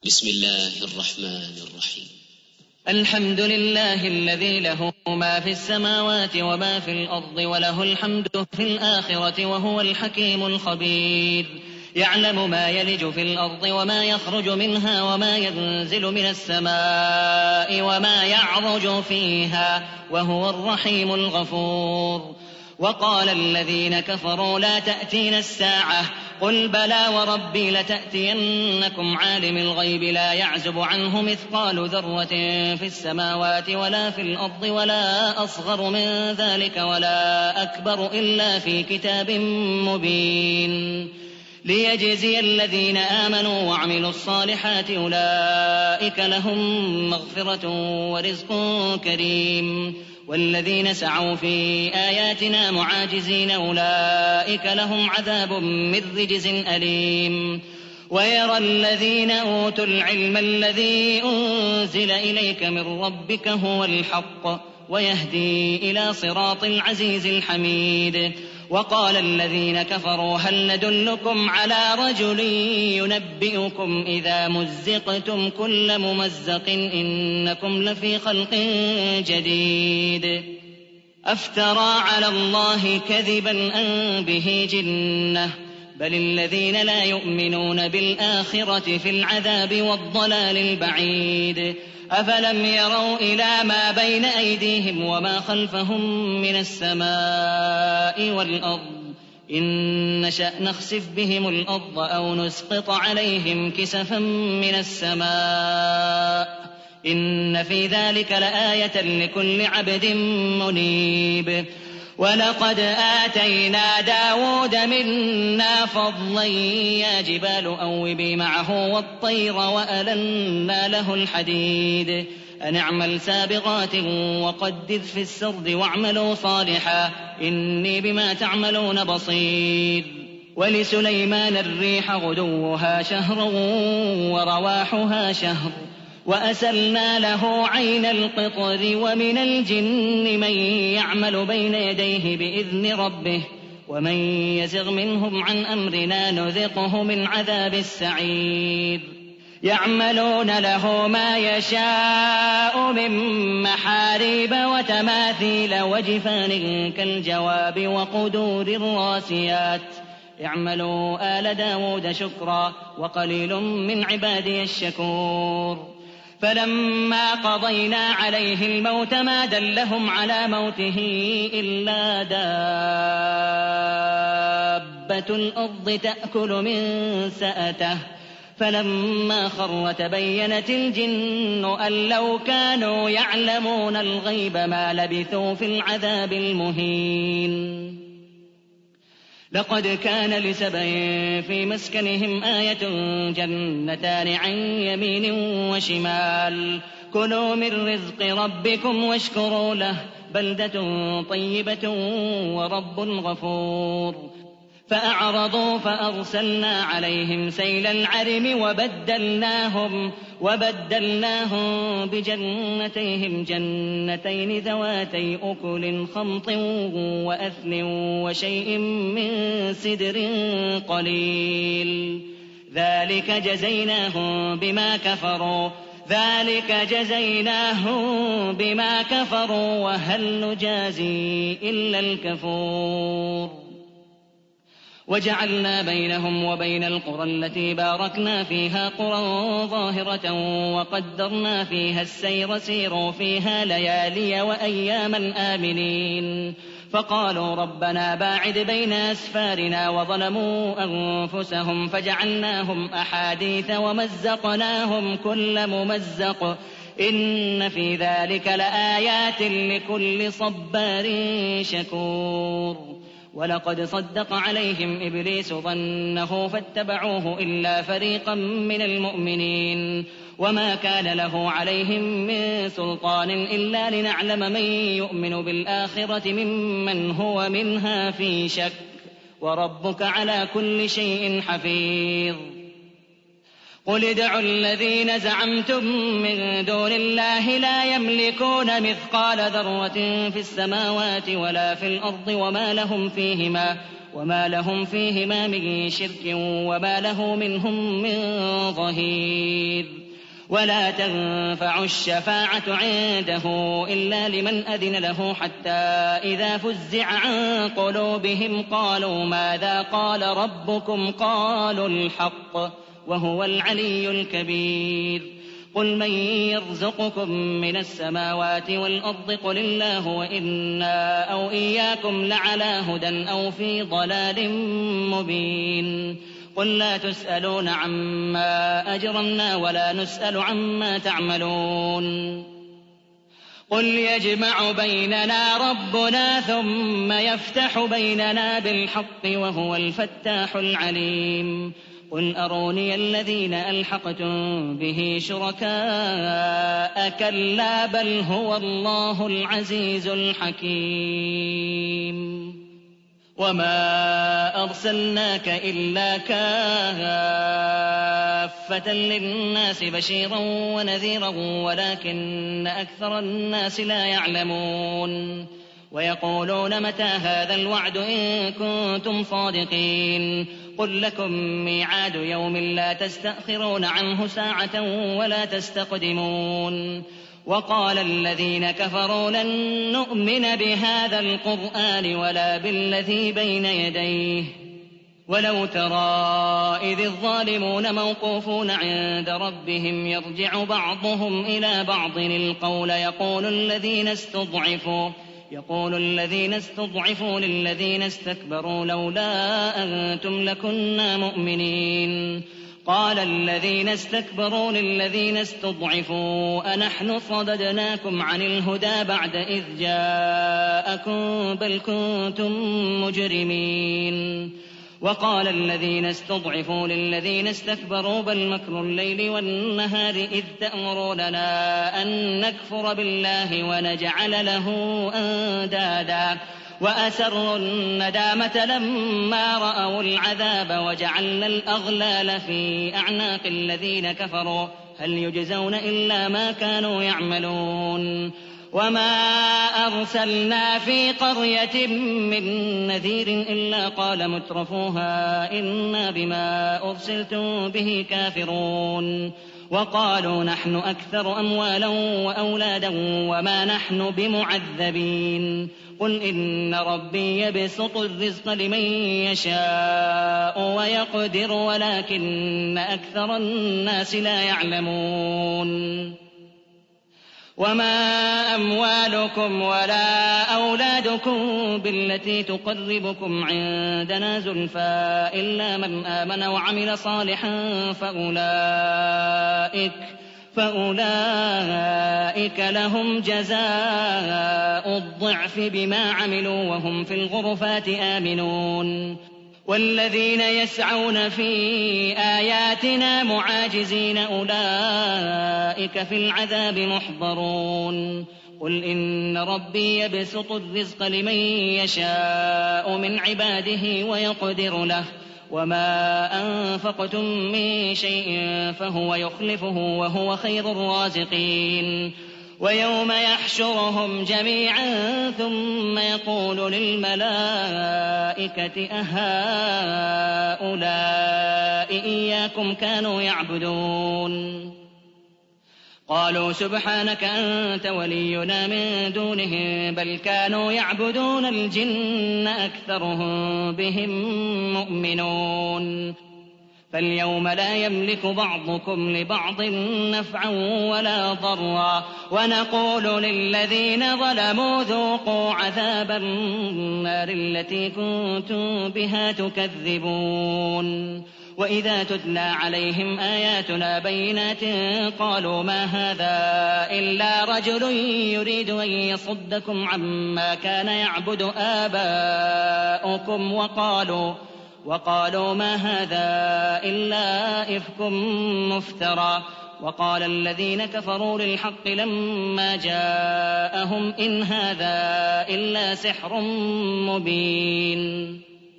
بسم الله الرحمن الرحيم. الحمد لله الذي له ما في السماوات وما في الأرض وله الحمد في الآخرة وهو الحكيم الخبير. يعلم ما يلج في الأرض وما يخرج منها وما ينزل من السماء وما يعرج فيها وهو الرحيم الغفور. وقال الذين كفروا لا تأتينا الساعة قل بلى وربي لتأتينكم عالم الغيب لا يعزب عنه مثقال ذرة في السماوات ولا في الأرض ولا أصغر من ذلك ولا أكبر إلا في كتاب مبين ليجزي الذين آمنوا وعملوا الصالحات أولئك لهم مغفرة ورزق كريم. والذين سعوا في آياتنا معاجزين أولئك لهم عذاب من رجز أليم. ويرى الذين أوتوا العلم الذي أنزل إليك من ربك هو الحق ويهدي إلى صراط العزيز الحميد. وقال الذين كفروا هل ندلكم على رجل ينبئكم إذا مزقتم كل ممزق إنكم لفي خلق جديد أفترى على الله كذبا أم به جنة بل الذين لا يؤمنون بالآخرة في العذاب والضلال البعيد. أفلم يروا إلى ما بين أيديهم وما خلفهم من السماء والأرض إن نشأ نخسف بهم الأرض أو نسقط عليهم كسفا من السماء إن في ذلك لآية لكل عبد منيب. ولقد آتينا داود منا فضلا يا جبال أوبي معه والطير وألنا له الحديد أن اعمل سابغات وقدر في السرد واعملوا صالحا إني بما تعملون بصير. ولسليمان الريح غدوها شهر ورواحها شهر وأسلنا له عين القطر ومن الجن من يعمل بين يديه بإذن ربه ومن يزغ منهم عن أمرنا نذقه من عذاب السعير. يعملون له ما يشاء من محاريب وتماثيل وجفان كالجواب وقدور الراسيات اعملوا آل داود شكرا وقليل من عبادي الشكور. فلما قضينا عليه الموت ما دلهم على موته إلا دابة الأرض تأكل من سأته فلما خر تبينت الجن أن لو كانوا يعلمون الغيب ما لبثوا في العذاب المهين. لقد كان لسبع في مسكنهم آية جنتان عن يمين وشمال كلوا من رزق ربكم واشكروا له بلدة طيبة ورب غفور. فأعرضوا فأرسلنا عليهم سيل العرم وبدلناهم بجنتيهم جنتين ذواتي أكل خمط وأثل وشيء من سدر قليل ذلك جزيناهم بما كفروا وهل نجازي إلا الكفور. وجعلنا بينهم وبين القرى التي باركنا فيها قرى ظاهرة وقدرنا فيها السير سيروا فيها ليالي وأياما آمنين. فقالوا ربنا باعد بين أسفارنا وظلموا أنفسهم فجعلناهم أحاديث ومزقناهم كل ممزق إن في ذلك لآيات لكل صبار شكور. ولقد صدق عليهم إبليس ظنه فاتبعوه إلا فريقا من المؤمنين وما كان له عليهم من سلطان إلا لنعلم من يؤمن بالآخرة ممن هو منها في شك وربك على كل شيء حفيظ. قل ادعوا الذين زعمتم من دون الله لا يملكون مثقال ذرة في السماوات ولا في الأرض وما لهم فيهما من شرك وما له منهم من ظهير. ولا تنفع الشفاعة عنده إلا لمن أذن له حتى إذا فزع عن قلوبهم قالوا ماذا قال ربكم قالوا الحق وهو العلي الكبير. قل من يرزقكم من السماوات والأرض قل الله وإنا أو إياكم لعلى هدى أو في ضلال مبين. قل لا تسألون عما أجرمنا ولا نسأل عما تعملون. قل يجمع بيننا ربنا ثم يفتح بيننا بالحق وهو الفتاح العليم. قل أروني الذين ألحقتم به شركاء كلا بل هو الله العزيز الحكيم. وما أرسلناك إلا كافة للناس بشيرا ونذيرا ولكن أكثر الناس لا يعلمون. ويقولون متى هذا الوعد إن كنتم صادقين. قل لكم ميعاد يوم لا تستأخرون عنه ساعة ولا تستقدمون. وقال الذين كفروا لن نؤمن بهذا القرآن ولا بالذي بين يديه ولو ترى إذ الظالمون موقوفون عند ربهم يرجع بعضهم إلى بعض القول يقول الذين استضعفوا للذين استكبروا لولا أنتم لكنا مؤمنين. قال الذين استكبروا للذين استضعفوا أنحن صددناكم عن الهدى بعد إذ جاءكم بل كنتم مجرمين. وقال الذين استضعفوا للذين استكبروا بل مكر الليل والنهار إذ تأمروننا أن نكفر بالله ونجعل له أندادا وأسروا الندامة لما رأوا العذاب وجعلنا الأغلال في أعناق الذين كفروا هل يجزون إلا ما كانوا يعملون. وما أرسلنا في قرية من نذير إلا قال مترفوها إنا بما أرسلتم به كافرون. وقالوا نحن أكثر أموالا وأولادا وما نحن بمعذبين. قل إن ربي يبسط الرزق لمن يشاء ويقدر ولكن أكثر الناس لا يعلمون. وما أموالكم ولا أولادكم بالتي تقربكم عندنا زلفى إلا من آمن وعمل صالحا فأولئك لهم جزاء الضعف بما عملوا وهم في الغرفات آمنون. والذين يسعون في آياتنا معاجزين أولئك في العذاب محضرون. قل إن ربي يبسط الرزق لمن يشاء من عباده ويقدر له وما أنفقتم من شيء فهو يخلفه وهو خير الرازقين. ويوم يحشرهم جميعا ثم يقول للملائكة أهؤلاء إياكم كانوا يعبدون قالوا سبحانك أنت ولينا من دونهم بل كانوا يعبدون الجن أكثرهم بهم مؤمنون. فاليوم لا يملك بعضكم لبعض نفعا ولا ضرا ونقول للذين ظلموا ذوقوا عذاب النار التي كنتم بها تكذبون. وإذا تتلى عليهم آياتنا بينات قالوا ما هذا إلا رجل يريد أن يصدكم عما كان يعبد آباؤكم وقالوا ما هذا إلا إفك مفترى. وقال الذين كفروا للحق لما جاءهم إن هذا إلا سحر مبين.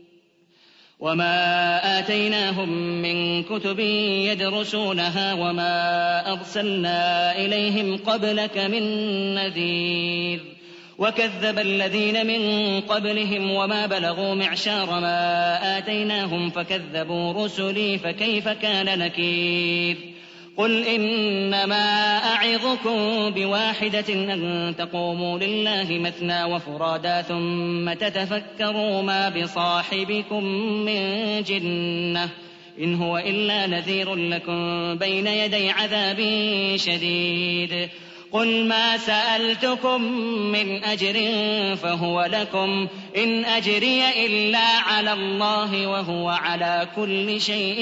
وما آتيناهم من كتب يدرسونها وما أرسلنا إليهم قبلك من نذير. وكذب الذين من قبلهم وما بلغوا معشار ما آتيناهم فكذبوا رسلي فكيف كان نكير قل إنما أعظكم بواحدة أن تقوموا لله مثنى وفرادا ثم تتفكروا ما بصاحبكم من جنة إن هو إلا نذير لكم بين يدي عذاب شديد قل ما سألتكم من أجر فهو لكم إن أجري إلا على الله وهو على كل شيء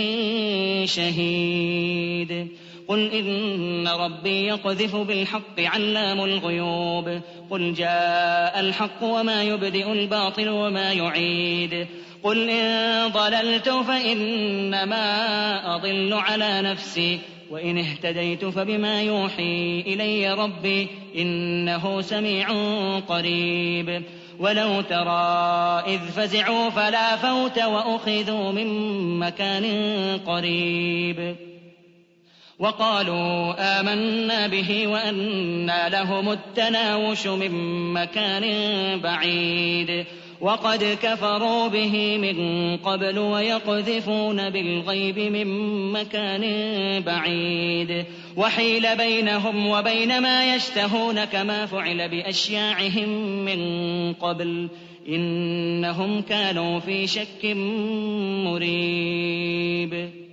شهيد قل إن ربي يقذف بالحق علام الغيوب قل جاء الحق وما يبدئ الباطل وما يعيد قل إن ضللت فإنما أضل على نفسي وإن اهتديت فبما يوحي إلي ربي إنه سميع قريب ولو ترى إذ فزعوا فلا فوت وأخذوا من مكان قريب وقالوا آمنا به وأنى لهم التناوش من مكان بعيد وقد كفروا به من قبل ويقذفون بالغيب من مكان بعيد وحيل بينهم وبين ما يشتهون كما فعل بأشياعهم من قبل إنهم كانوا في شك مريب